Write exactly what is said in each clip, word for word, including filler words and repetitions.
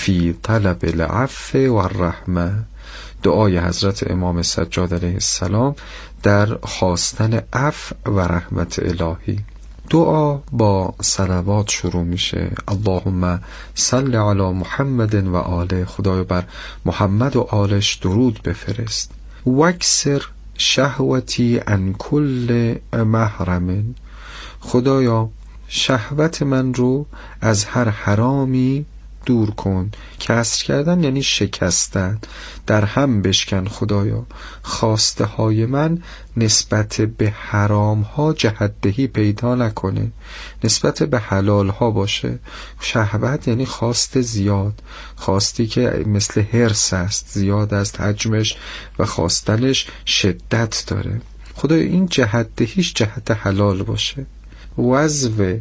فی طلب العفو و الرحمه، دعای حضرت امام سجاد علیه السلام در خواستن عفو و رحمت الهی. دعا با صلوات شروع میشه. اللهم صل علی محمد و آله، خدایا بر محمد و آلش درود بفرست. واکسر شهوتی عن کل محرم، خدایا شهوت من رو از هر حرامی دور کن. کسر کردن یعنی شکستن، در هم بشکن خدایا. خواسته های من نسبت به حرام ها جهتدهی پیدا نکنه، نسبت به حلال ها باشه. شهوت یعنی خواست زیاد، خواستی که مثل حرص است، زیاد است حجمش و خواستنش شدت داره. خدایا این جهتدهیش جهت حلال باشه. وزو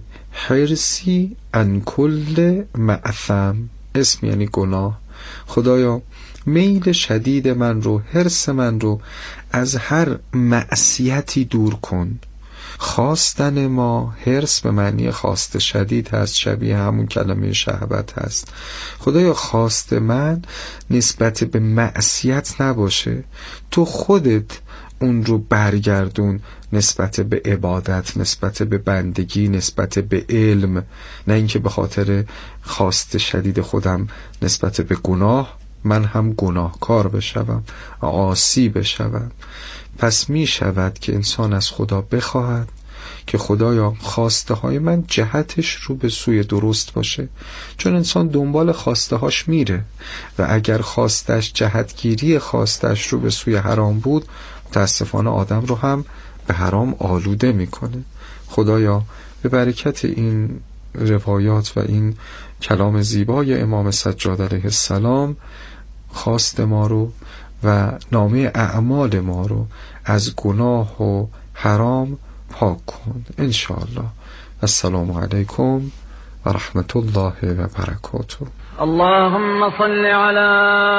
حرسی ان کل معثم، اسم یعنی گناه. خدایا میل شدید من رو، حرص من رو از هر معصیتی دور کن. خواستن ما، حرص به معنی خواست شدید هست، شبیه همون کلمه شهوت هست. خدایا خواست من نسبت به معصیت نباشه، تو خودت اون رو برگردون نسبت به عبادت، نسبت به بندگی، نسبت به علم، نه اینکه به خاطر خواست شدید خودم نسبت به گناه من هم گناهکار بشوم، عاصی بشوم. پس می شود که انسان از خدا بخواهد که خدایا خواسته های من جهتش رو به سوی درست باشه، چون انسان دنبال خواسته هاش میره و اگر خواستش جهتگیری خواستش رو به سوی حرام بود، متاسفانه آدم رو هم به حرام آلوده میکنه. خدایا به برکت این روایات و این کلام زیبای امام سجاد علیه السلام خواست ما رو و نامه اعمال ما رو از گناه و حرام پاک کن انشاءالله. السلام علیکم و رحمت الله و برکاته. اللهم صل على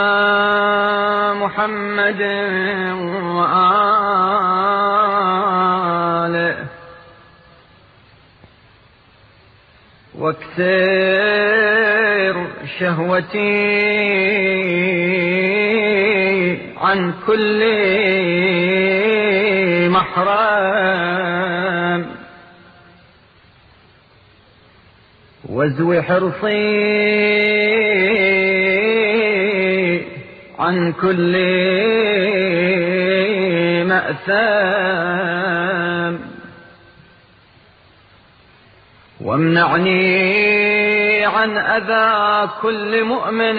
محمد و آله واكسر شهوتي عن كل محرم وازو حرصي عن كل مأثم وامنعني عن أذى كل مؤمن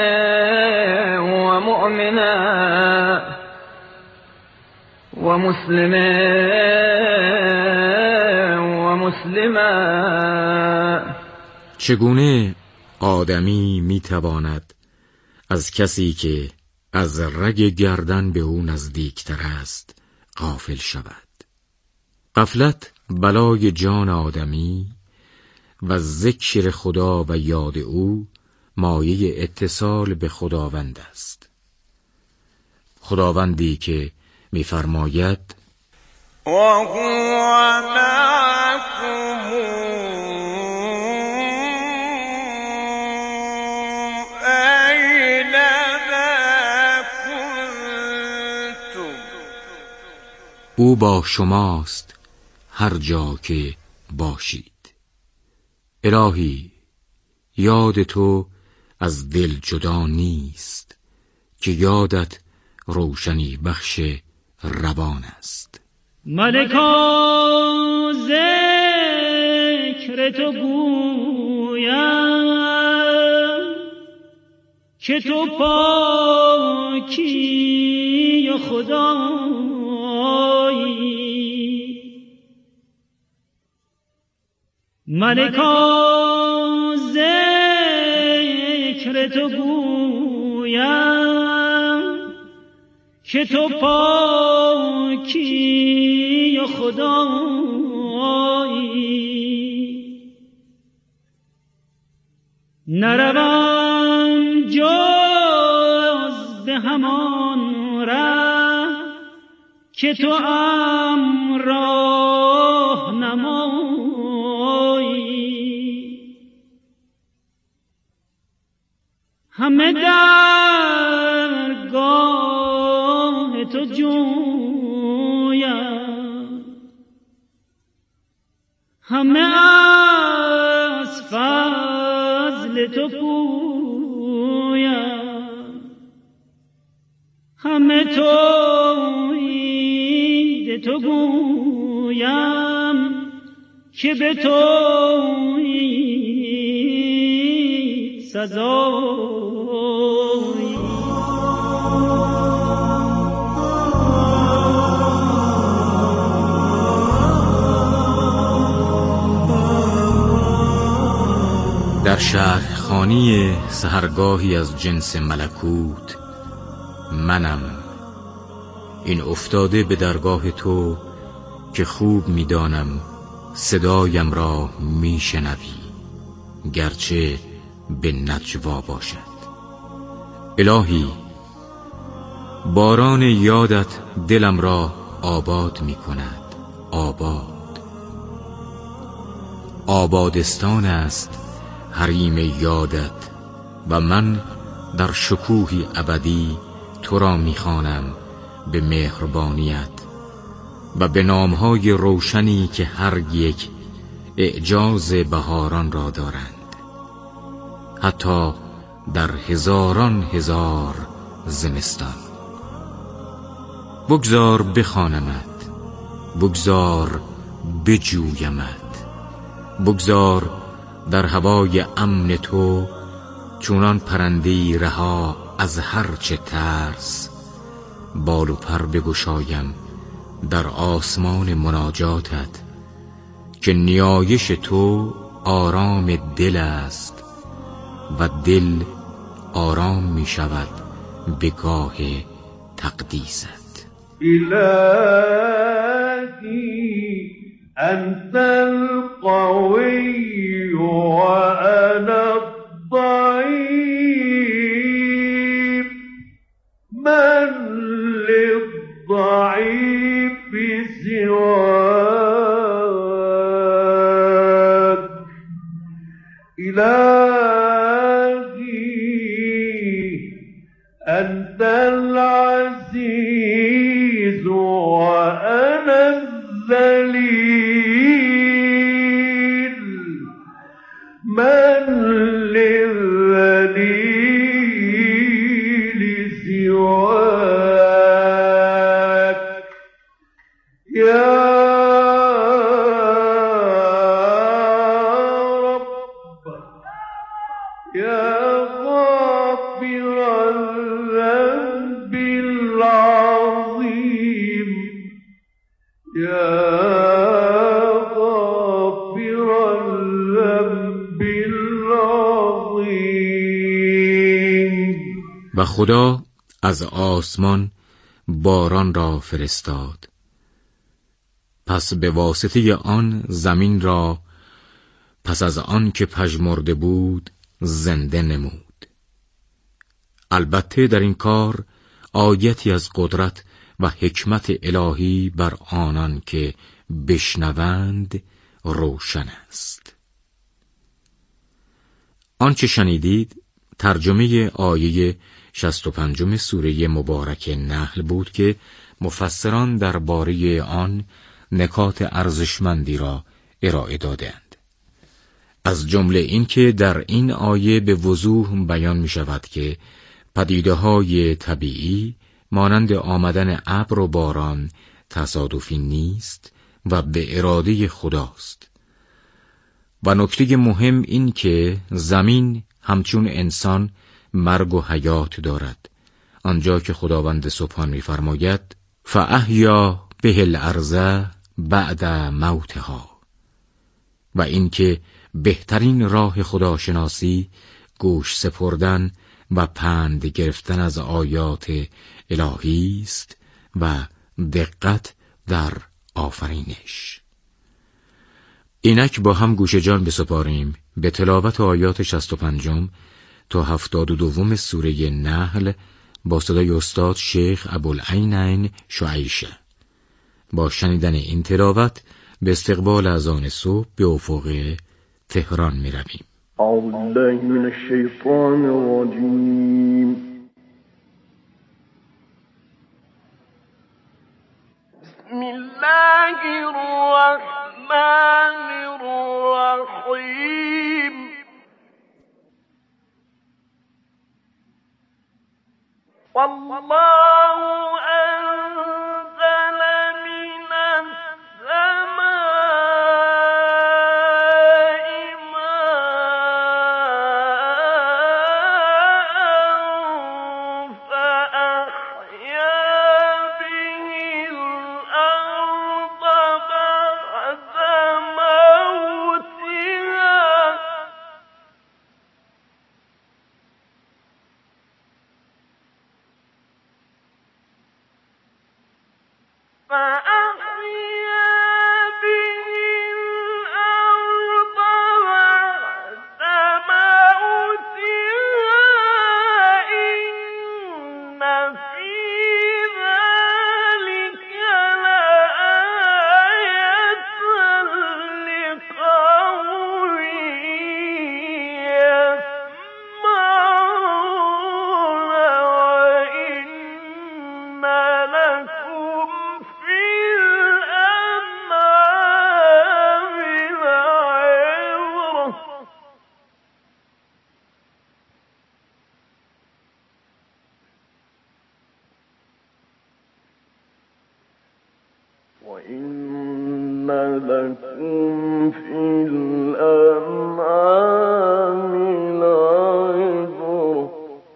ومؤمنة ومسلم ومسلمة. چگونه آدمی میتواند از کسی که از رگ گردن به او نزدیکتر است غافل شود؟ غفلت بلای جان آدمی و ذکر خدا و یاد او مایه اتصال به خداوند است. خداوندی که می‌فرماید و هو معکم اینما کنتم، او با شماست هر جا که باشید. الهی یاد تو از دل جدا نیست که یادت روشنی بخش روان است. ملکا ذکر تو گویم که تو پاکی خدایی. ملکا ذکر تو گویم که تو پاکی خدایی. نروم جز به همان ره که تو ام راه نمایی. همه درگاه تو جویم، همه از فضل تو پویم، همه توحید تو گویم که به توحید سزایی. در شهرخانی سحرگاهی از جنس ملکوت منم، این افتاده به درگاه تو که خوب میدانم صدایم را میشنوی گرچه به نجوا باشد. الهی باران یادت دلم را آباد می کند، آباد آبادستان است حریم یادت و من در شکوهی ابدی تو را میخوانم به مهربانیت و به نامهای روشنی که هر یک اعجاز بهاران را دارند، حتی در هزاران هزار زمستان. بگذار بخوانمت، بگذار بجویمت، بگذار در هوای امن تو چونان پرنده‌ای رها از هر چه ترس بال و پر بگشایم در آسمان مناجاتت که نیایش تو آرام دل است و دل آرام می شود به گاه تقدیست. إلهي أنت القوي وأنا الضعيف، من للضعيف سواك. إلهي أنت العزيز وأنا الذليل، من للذليل سواك. يا رب يا غافر الذنب العظيم، يا غافر الذنب العظيم. و خدا از آسمان باران را فرستاد، پس به واسطه آن زمین را پس از آن که پژمرده بود زنده نمود. البته در این کار آیتی از قدرت و حکمت الهی بر آنان که بشنوند روشن است. آنچه شنیدید ترجمه آیه شصت و پنجم سوره مبارک نحل بود که مفسران درباره آن نکات ارزشمندی را ارائه دادند. از جمله این که در این آیه به وضوح بیان می شود که پدیده‌های طبیعی مانند آمدن ابر و باران تصادفی نیست و به اراده خداست. و نکته مهم این که زمین همچون انسان مرگ و حیات دارد، آنجا که خداوند سبحان می‌فرماید فاحیا به الارض بعد موتها، و این که بهترین راه خداشناسی گوش سپردن و پند گرفتن از آیات الهی است و دقت در آفرینش. اینک با هم گوش جان بسپاریم به تلاوت آیات شصت و پنجم تا هفتاد و دوم سوره نحل با صدای استاد شیخ ابوالعینین شعیشه. با شنیدن این تلاوت به استقبال اذان صبح به افق تهران می رویم. أعوذ بالله من الشيطان الرجيم. بسم الله الرحمن الرحيم. والله أنزل من السماء ماء فأحيا به الأرض بعد موتها فأحيا به الأرض بعد موتها إن في ذلك لآية لقوم يسمعون وإن لكم في الأنعام لعبرة وإن لكم في الأنعام لعبرة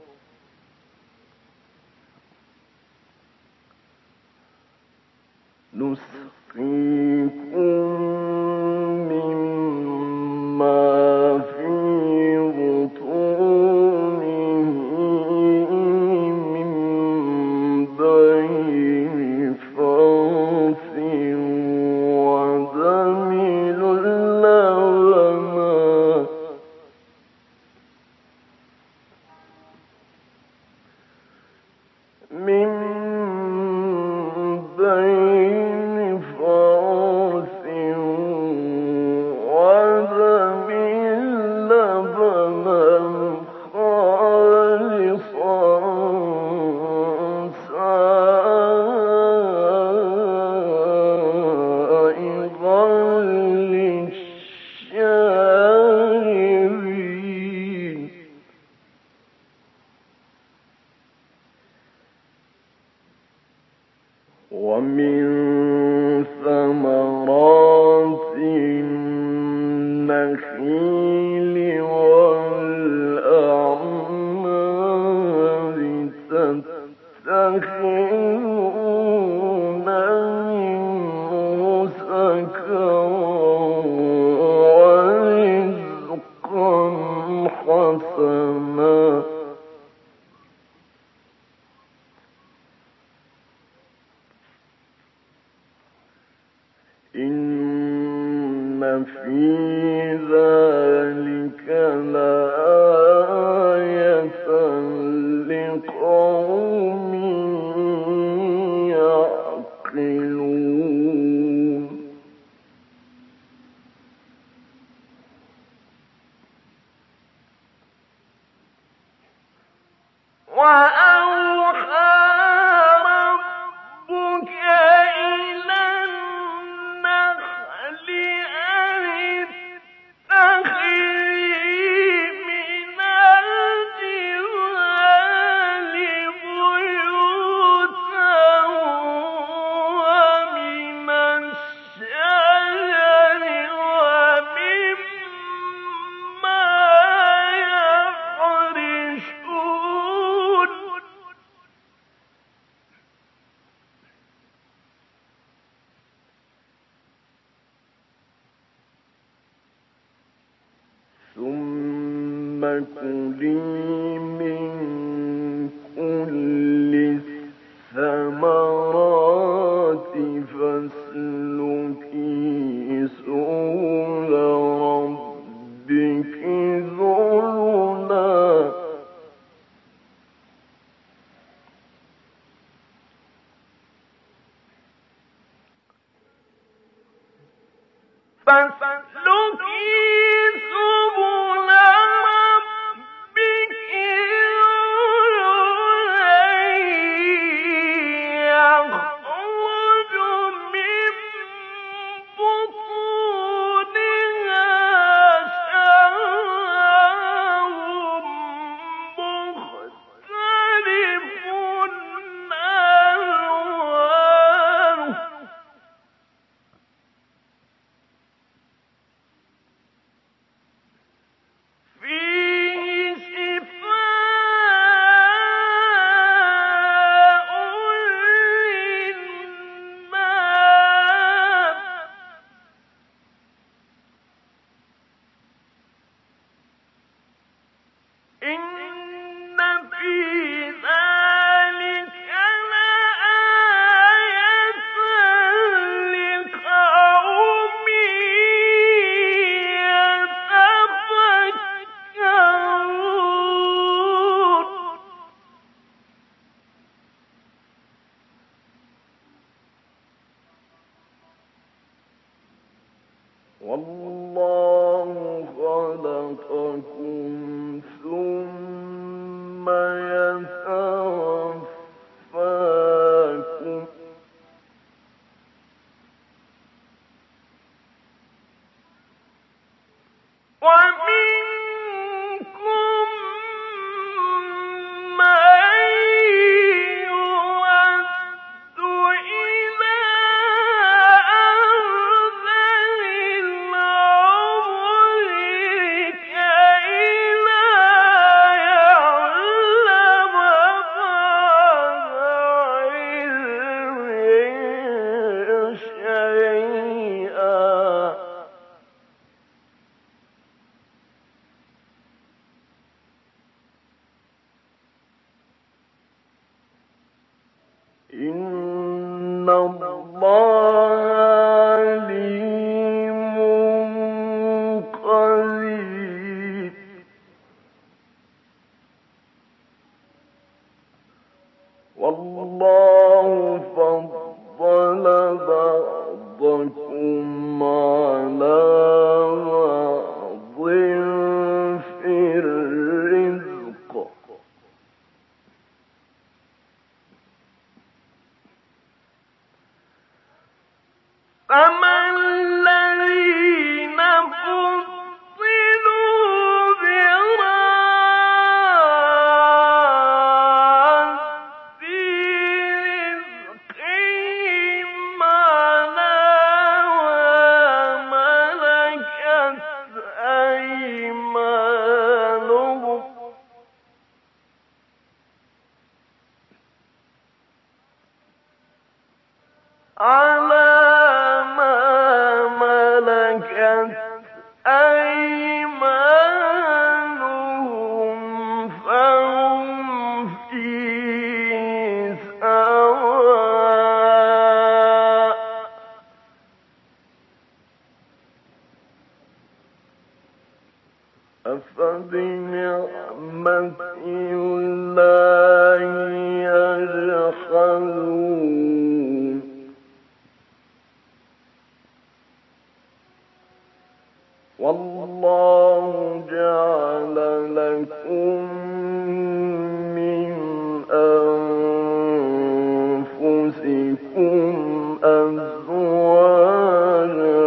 نسقيكم مما في بطونه من بين فرث ودم لبنا من بين فرث ودم لبنا خالصا سائغا للشاربين ومن ثمرات النخيل والأعناب تتخذون منه سكرا ورزقا حسنا إن في ذلك لآية لقوم يعقلون وأوحى ربك إلى النحل أن اتخذي من الجبال بيوتا ومن الشجر ومما يعرشون ثم كلي من كل الثمرات فاسلكي سبل ربك ذللا فاسلكي سبل يتوفاكم ومنكم من يرد إلى أرذل العمر كي لا يعلم بعد علم شيئا إن الله عليم قدير والله فضل بعضكم على بعض في الرزق فما الذين فضلوا براد رزقهم على ما ملكت أيمانهم على ما ملكت أيمانهم فهم فيه سواء أفبنعمة الله يجحدون والله جعل لكم من أنفسكم أزواجا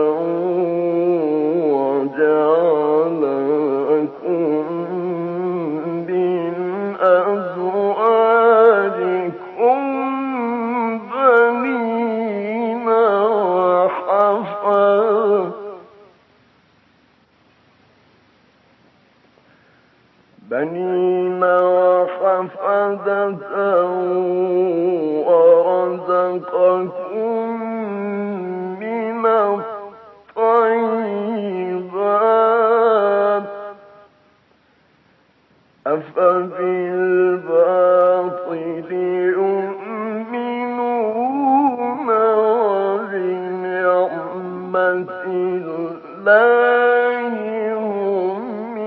وجعل لكم من أزواجكم بنين وحفظا بنين وحفدة ورزقكم من الطيبات أفبالباطل يؤمنون وبنعمة الله هم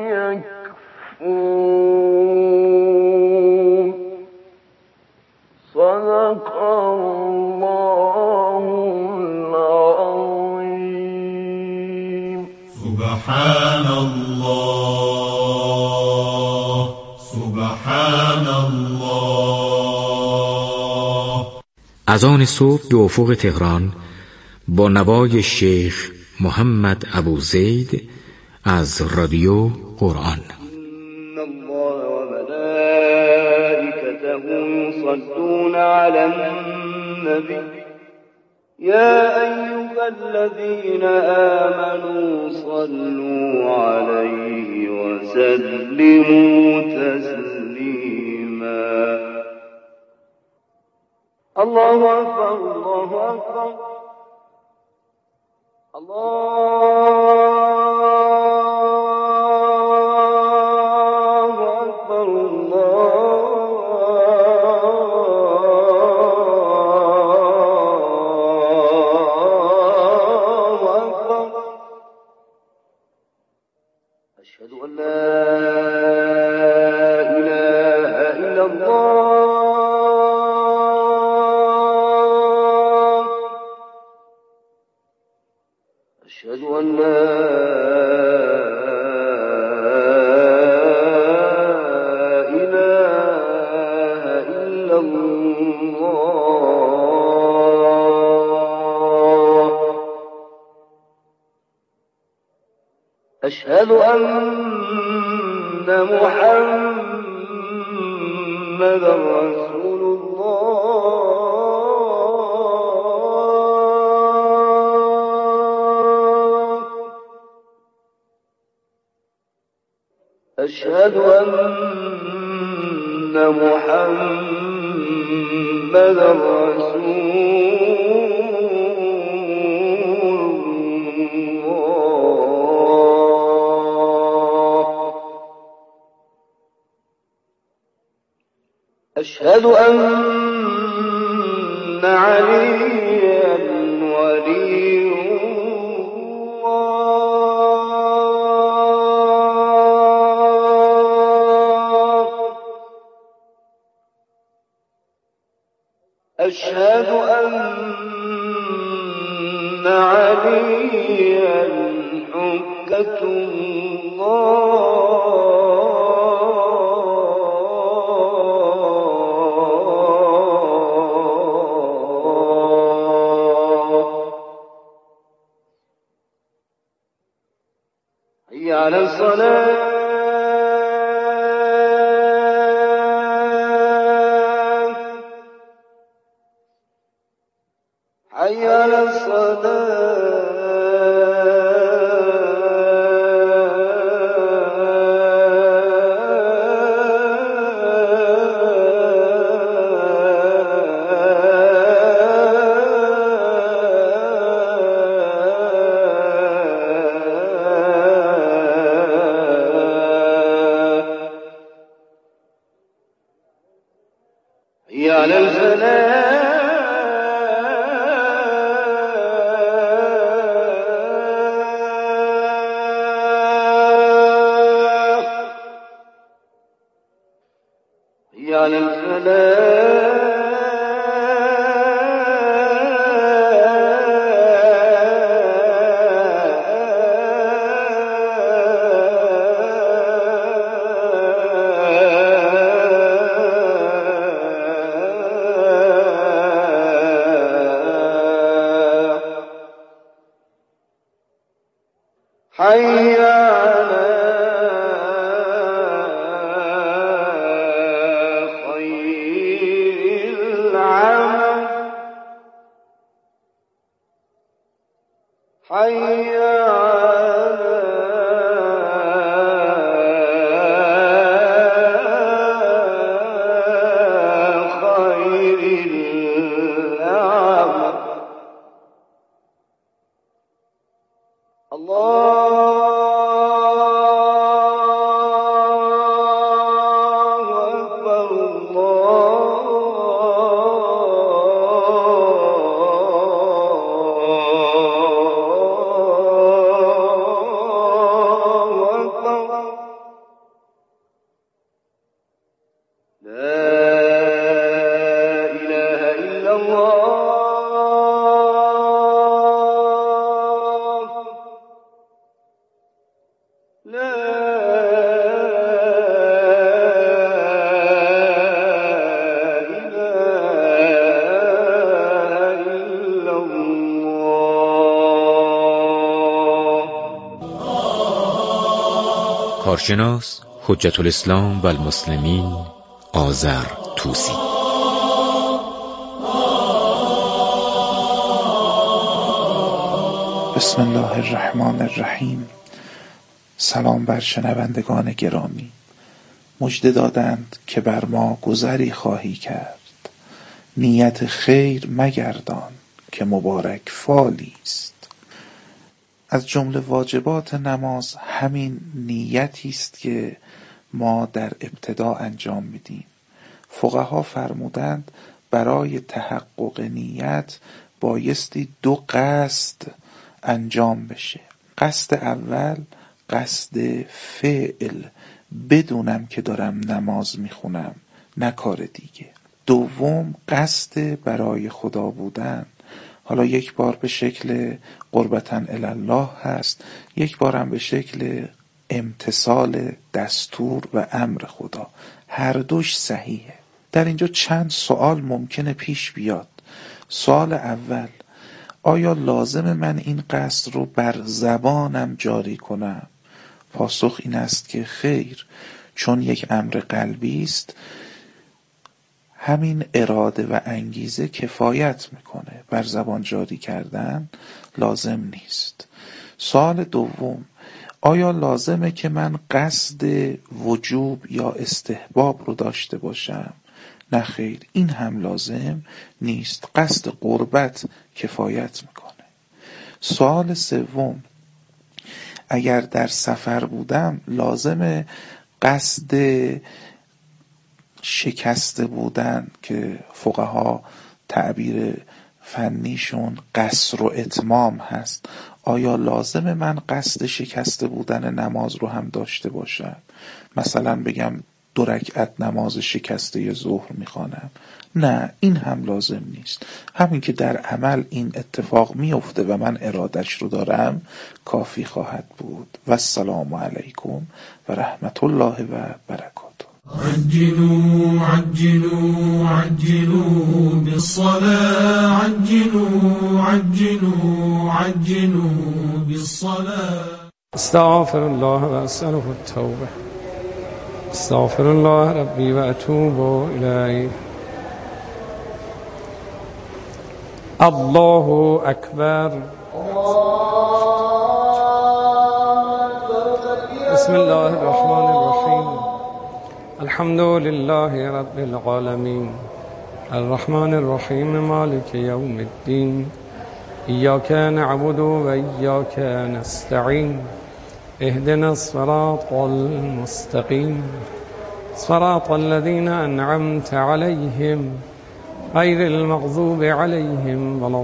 يكفرون صدق الله العظيم سبحان الله سبحان الله. اذان صبح به افق تهران با نوای شیخ محمد ابو زید از رادیو قرآن. إن الله وملائكته يصلون على النبي يا أيها الذين آمنوا صلوا عليه وسلموا تسليما. الله أكبر الله أكبر الله أكبر الله أكبر. أشهد أن لا إله إلا الله. أشهد أن لا إله أشهد أن محمدا رسول الله أشهد أن محمدا رسول أشهد أن عليا ولي الله أشهد أن عليا حجة الله حي على الصلاة حي على حي على الفلاح حي على الفلاح حي على خير العمل حي على خير العمل الله أكبر الله أكبر لا إله إلا الله لا إله إلا الله. کارشناس حجت الاسلام و المسلمین آذر طوسی. بسم الله الرحمن الرحیم. سلام بر شنوندگان گرامی. مژده دادند که بر ما گذری خواهی کرد، نیت خیر مگردان که مبارک فالی است. از جمله واجبات نماز همین نیتی است که ما در ابتدا انجام میدیم. فقها فرمودند برای تحقق نیت بایستی دو قصد انجام بشه. قصد اول قصد فعل، بدونم که دارم نماز میخونم، نه کار دیگه. دوم قصد برای خدا بودن، حالا یک بار به شکل قربتن الله هست، یک بارم به شکل امتثال دستور و امر خدا. هر دوش صحیحه. در اینجا چند سوال ممکنه پیش بیاد. سوال اول، آیا لازم من این قصد رو بر زبانم جاری کنم؟ پاسخ این است که خیر، چون یک امر قلبی است همین اراده و انگیزه کفایت میکنه، بر زبان جاری کردن لازم نیست. سوال دوم، آیا لازمه که من قصد وجوب یا استحباب رو داشته باشم؟ نه خیر، این هم لازم نیست، قصد قربت کفایت میکنه. سوال سوم، اگر در سفر بودم لازمه قصد شکسته بودن که فقها تعبیر فنیشون قصر و اتمام هست، آیا لازمه من قصد شکسته بودن نماز رو هم داشته باشم؟ مثلا بگم دو رکعت نماز شکسته ظهر میخوانم؟ نه، این هم لازم نیست. همین که در عمل این اتفاق میفته و من ارادش رو دارم کافی خواهد بود. و السلام علیکم و رحمت الله و برکاته. عجلوا عجلوا عجلوا بالصلاة عجلوا عجلوا عجلوا بالصلاة. استغفر الله و اسأله التوبة. استغفر الله ربي و اتوب الیه. الله اکبر. بسم الله الرحمن الرحیم. الحمد لله رب العالمين الرحمن الرحيم مالك يوم الدين إياك نعبد وإياك نستعين اهدنا الصراط المستقيم صراط الذين أنعمت عليهم غير المغضوب عليهم ولا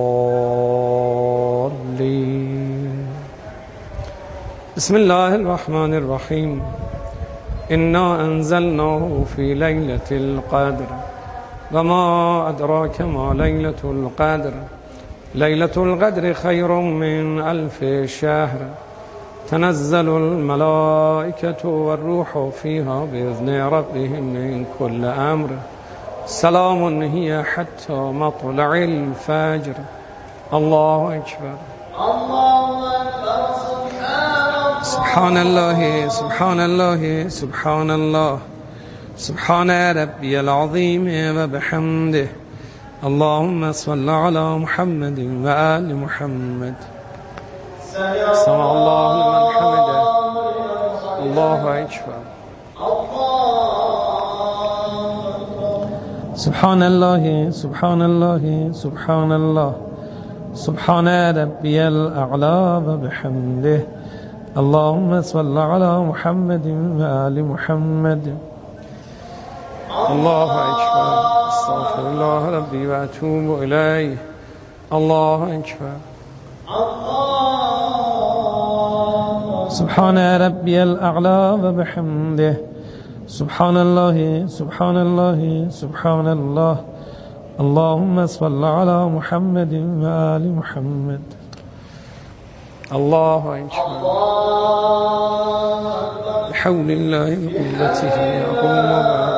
الضالين. بسم الله الرحمن الرحيم. إنا أنزلناه في ليلة القدر وما أدراك ما ليلة القدر ليلة القدر خير من ألف شهر تنزل الملائكة والروح فيها بإذن ربهم من كل أمر سلام هي حتى مطلع الفجر. الله أكبر. سبحان الله سبحان الله سبحان الله سبحان ربي العظيم وبحمده. اللهم صل على محمد وآل محمد. سمع الله لمن حمده. الله أكبر. سبحان الله سبحان الله سبحان الله سبحان ربي الأعلى وبحمده. اللهم صل على محمد وآل محمد. الله أكبر. استغفر الله ربي وأتوب إليه. الله أكبر. سبحان ربي الأعلى وبحمده. سبحان الله سبحان الله سبحان الله. اللهم صل على محمد وآل محمد. الله أكبر. بحول الله وقوته أقوم